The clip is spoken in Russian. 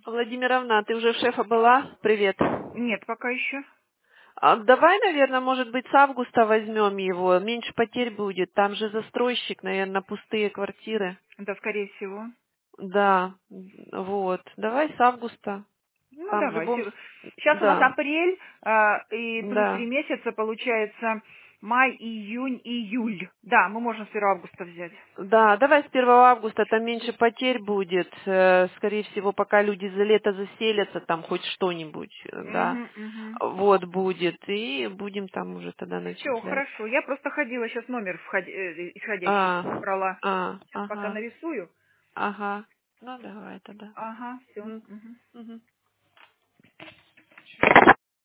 Владимировна, ты уже в шефа была? Привет. Нет, пока еще. Давай, наверное, может быть, с августа возьмем его. Меньше потерь будет. Там же застройщик, наверное, пустые квартиры. Да, скорее всего. Да, вот. Давай с августа. Ну, Там в давай. любом... Сейчас у нас Да, апрель, и плюс 3 да. месяца, получается май, июнь, июль. Да, мы можем с 1 августа взять. Да, давай с 1 августа, там меньше потерь будет. Скорее всего, пока люди за лето заселятся, там хоть что-нибудь, да, Угу, угу. вот будет. И будем там уже тогда Все, начислять. хорошо. Я просто ходила, сейчас номер исходящий брала. Сейчас пока Ага. нарисую. Ага. Ну, давай тогда. Ага, все. Мгм. Угу. Мгм.